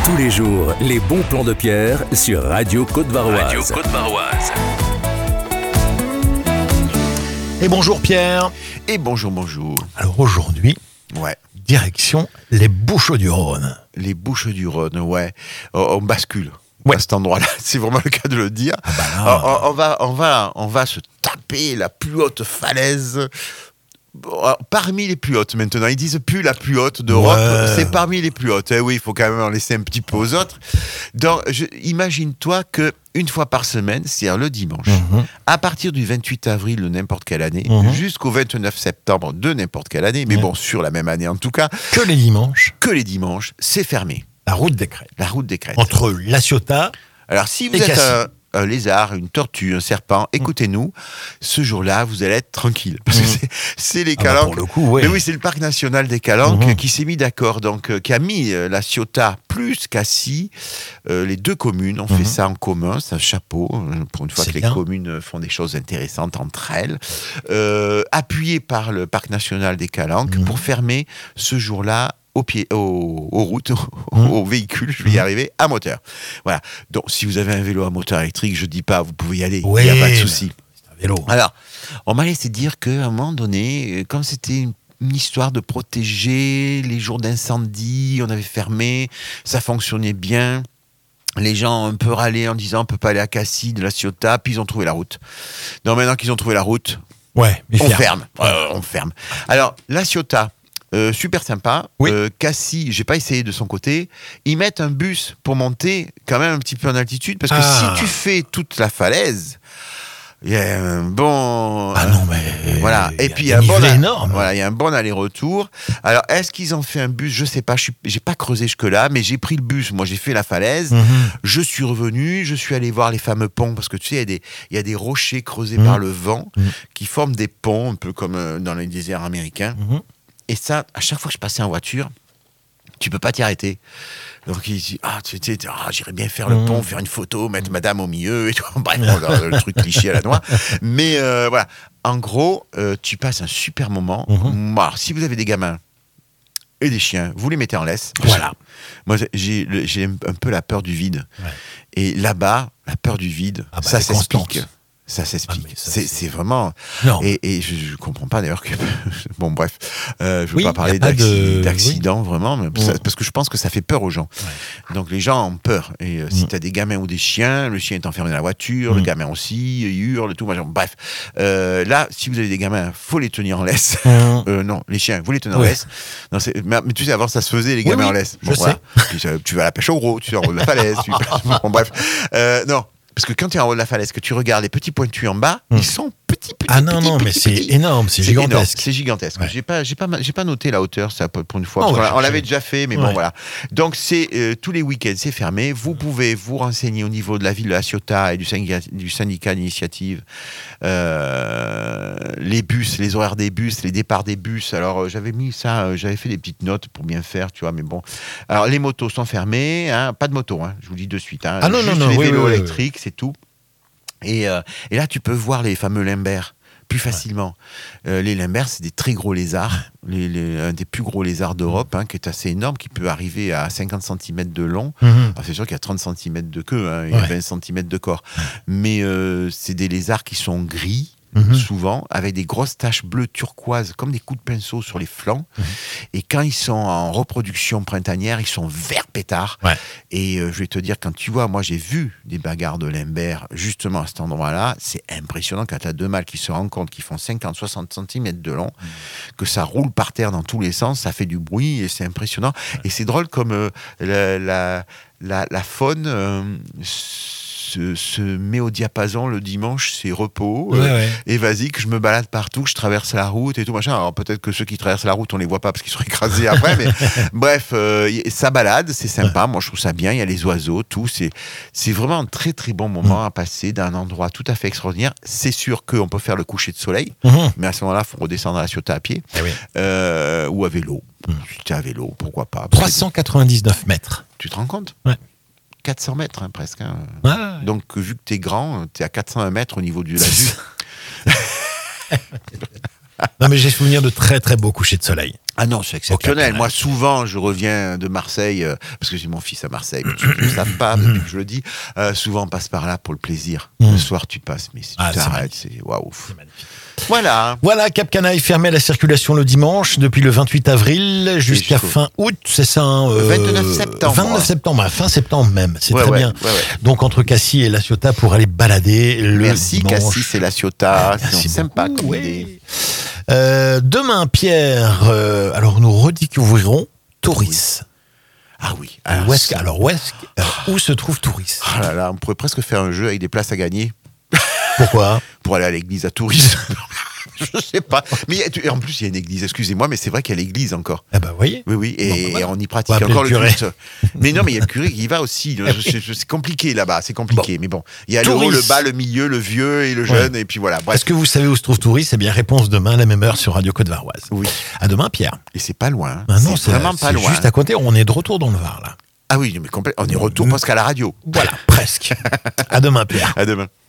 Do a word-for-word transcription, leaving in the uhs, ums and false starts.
Tous les jours, les bons plans de Pierre sur Radio Côte-Varoise. Radio Côte-Varoise. Et bonjour Pierre. Et bonjour, bonjour. Alors aujourd'hui, Ouais. direction les Bouches-du-Rhône. Les Bouches-du-Rhône, ouais. On, on bascule. Ouais. À cet endroit-là, c'est vraiment le cas de le dire. Ah bah là. on, on- on va, on va, on va se taper la plus haute falaise. Bon, parmi les plus hautes maintenant, ils disent plus la plus haute d'Europe, Ouais. c'est parmi les plus hautes. Eh oui, il faut quand même en laisser un petit peu aux autres. Donc, je- imagine-toi que une fois par semaine, c'est-à-dire le dimanche, Mhm. à partir du vingt-huit avril de n'importe quelle année, Mhm. jusqu'au vingt-neuf septembre de n'importe quelle année, mais Ouais. bon, sur la même année en tout cas, Que les dimanches, que les dimanches, c'est fermé. la route des Crêtes. La route des Crêtes. Entre La Ciotat, Alors, si vous Et êtes Cassis. un, un lézard, une tortue, un serpent, écoutez-nous. Ce jour-là, vous allez être tranquille. Parce que Mhm. c'est, c'est les ah bah, Calanques. pour le coup, ouais. Mais oui, c'est le parc national des Calanques Mhm. qui s'est mis d'accord, donc euh, qui a mis euh, la Ciotat plus Cassis. Euh, les deux communes ont Mhm. fait ça en commun. C'est un chapeau euh, pour une fois C'est que les bien. communes font des choses intéressantes entre elles. Euh, appuyé par le parc national des Calanques Mhm. pour fermer ce jour-là aux pieds, aux, aux routes, aux, Mhm. aux véhicules, je vais y Mhm. arriver, à moteur. Voilà. Donc, si vous avez un vélo à moteur électrique, je dis pas, vous pouvez y aller. Il Ouais, n'y a pas de mais- souci. c'est un vélo. Alors, on m'a laissé dire qu'à un moment donné, euh, comme c'était une, une histoire de protéger les jours d'incendie, on avait fermé, ça fonctionnait bien. Les gens ont un peu râlé en disant on peut pas aller à Cassis de la Ciotat, puis ils ont trouvé la route. Donc maintenant qu'ils ont trouvé la route, Ouais, mais on ferme. ferme. Euh, on ferme. Alors, la Ciotat, euh, super sympa. Oui. Euh, Cassis, j'ai pas essayé de son côté. Ils mettent un bus pour monter quand même un petit peu en altitude, parce que Ah. si tu fais toute la falaise, il y a un bon. Ah non, mais. Voilà. il y Et a puis il des y a un bon. nivelés énormes. Voilà, il y a un bon aller-retour. Alors, est-ce qu'ils ont fait un bus? Je sais pas. Je suis, j'ai pas creusé jusque-là, mais j'ai pris le bus. Moi, j'ai fait la falaise. Mhm. Je suis revenu, je suis allé voir les fameux ponts, parce que tu sais, il y a des, il y a des rochers creusés Mhm. par le vent Mhm. qui forment des ponts, un peu comme euh, dans les déserts américains. Mhm. Et ça, à chaque fois que je passais en voiture, tu peux pas t'y arrêter. Donc il dit, ah, tu sais, ah, j'irais bien faire le Mhm. pont, faire une photo, mettre madame au milieu et tout. Bref, bon, le, le truc cliché à la noix. Mais euh, voilà, en gros, euh, tu passes un super moment. Mhm. Alors, si vous avez des gamins et des chiens, vous les mettez en laisse. Voilà. Moi, j'ai, le- j'ai un peu la peur du vide. Ouais. Et là-bas, la peur du vide, Ah bah, ça c'est s'explique. constante. Ça s'explique. Ah, mais ça, c'est, c'est- c'est vraiment. Non. Et, et je, je comprends pas d'ailleurs que. Bon, bref. Euh, je veux Oui, pas y a parler pas d'acci- de- d'accident, vraiment, mais ça- Mm. parce que je pense que ça fait peur aux gens. Donc les gens ont peur. Et euh, si Mm. tu as des gamins ou des chiens, le chien est enfermé dans la voiture, le Mm. gamin aussi, il hurle et tout. machin. Bref. Euh, là, si vous avez des gamins, faut les tenir en laisse. Mhm. Euh, non, les chiens, vous les tenez en Ouais. laisse. Non, c'est- mais, mais tu sais, avant, ça se faisait, les Oui, gamins oui, en laisse. je sais. Puis, euh, tu vas à la pêche au gros, tu es en haut de la falaise. tu... bon, bref. Euh, non, parce que quand tu es en haut de la falaise, que tu regardes les petits pointus en bas, Mm. ils sont petits, petits, Ah non, petits, non, mais petits, c'est petits. énorme, c'est C'est énorme, gigantesque. C'est gigantesque. Ouais. J'ai pas, j'ai pas, j'ai pas noté la hauteur, ça pour une fois. Oh, parce ouais, qu'on l'a- on je- l'avait déjà fait, mais bon Ouais. voilà. Donc c'est euh, tous les week-ends, c'est fermé. Vous pouvez vous renseigner au niveau de la ville de la Ciotat et du syndicat, du syndicat d'initiative. Euh, les bus, les horaires des bus, les départs des bus. Alors euh, j'avais mis ça, euh, j'avais fait des petites notes pour bien faire, tu vois. Mais bon. Alors les motos sont fermées, hein, pas de moto, hein, je vous le dis de suite. Hein, Ah non, juste non, non, les oui, vélos oui, oui, électriques, c'est tout. Et, euh, et là, tu peux voir les fameux limbers plus facilement. Euh, les limbers, c'est des très gros lézards, les, les- un des plus gros lézards d'Europe, hein, qui est assez énorme, qui peut arriver à cinquante centimètres de long. Mhm. Alors, c'est sûr qu'il y a trente centimètres de queue, hein, il y a Ouais. vingt centimètres de corps. Mais euh, c'est des lézards qui sont gris, Mhm. souvent, avec des grosses taches bleues turquoises, comme des coups de pinceau sur les flancs. Mhm. Et quand ils sont en reproduction printanière, ils sont verts pétards. Ouais. Et euh, je vais te dire, quand tu vois, moi j'ai vu des bagarres de limbers, justement à cet endroit-là, c'est impressionnant quand tu as deux mâles qui se rencontrent, qui font cinquante à soixante centimètres de long, que ça roule par terre dans tous les sens, ça fait du bruit et c'est impressionnant. Et c'est drôle comme euh, la, la, la, la faune euh, se, se met au diapason le dimanche, c'est repos. Ouais, euh, ouais. Et vas-y, que je me balade partout, que je traverse la route et tout machin. Alors peut-être que ceux qui traversent la route, on les voit pas parce qu'ils sont écrasés après, mais bref, euh, y- ça balade, c'est sympa. Moi, je trouve ça bien. Il y a les oiseaux, tout. C'est, c'est vraiment un très très bon moment à passer d'un endroit tout à fait extraordinaire. C'est sûr qu'on peut faire le coucher de soleil, Mhm. mais à ce moment-là, il faut redescendre à la Ciotat à pied Eh oui. euh, ou à vélo. Si tu es à vélo, pourquoi pas. trois cent quatre-vingt-dix-neuf mètres. Tu te rends compte? Ouais. quatre cents mètres, hein, presque. hein. Ouais. Donc, vu que tu es grand, tu es à quatre cent un mètres au niveau de la vue. Non, mais j'ai souvenir de très très beaux couchers de soleil. Ah non, c'est exceptionnel. Cap-Canaille. Moi, souvent, je reviens de Marseille, euh, parce que j'ai mon fils à Marseille, mais ceux qui ne le savent pas, depuis que je le dis, euh, souvent on passe par là pour le plaisir. Mm. Le soir, tu passes, mais si tu Ah, c'est t'arrêtes, magnifique. c'est waouh. C'est magnifique. Voilà. Voilà, Cap-Canaille fermé à la circulation le dimanche depuis le vingt-huit avril jusqu'à jusqu'au- fin août, c'est ça hein, euh, vingt-neuf septembre. vingt-neuf septembre, à fin septembre même, c'est Ouais, très ouais, bien. ouais, ouais. Donc entre Cassis et La Ciotat pour aller balader le Merci, dimanche. Cassis et La Ciotat. Merci C'est sympa beaucoup, comme ouais. idée. Euh, demain, Pierre, euh, alors nous redécouvrirons Touris. Ah oui. Alors, où est-ce que- alors où, est-ce que- euh, où se trouve Touris? Ah là là, on pourrait presque faire un jeu avec des places à gagner Pourquoi? pour aller à l'église à Touris. Je sais pas. Mais il y a- tu- en plus, il y a une église, excusez-moi, mais c'est vrai qu'il y a l'église encore. Eh ben, vous voyez. Oui, oui, et, Bon, ben voilà. et on y On pratique va appeler encore le le curé. culte. Mais non, mais il y a le curé qui y va aussi. C'est c'est compliqué là-bas, c'est compliqué. Mais bon, il y a le Touris. haut, le bas, le milieu, le vieux et le jeune, et puis voilà. Bref. Est-ce que vous savez où se trouve Touris? Eh bien, réponse demain à la même heure sur Radio Côte-Varoise. Oui. À demain, Pierre. Et c'est pas loin. hein. Ah non, c'est vraiment pas c'est loin. juste à côté. On est de retour dans le Var, là. Ah oui, mais complètement. On est retour presque à la radio. Voilà, presque. À demain, Pierre. À demain.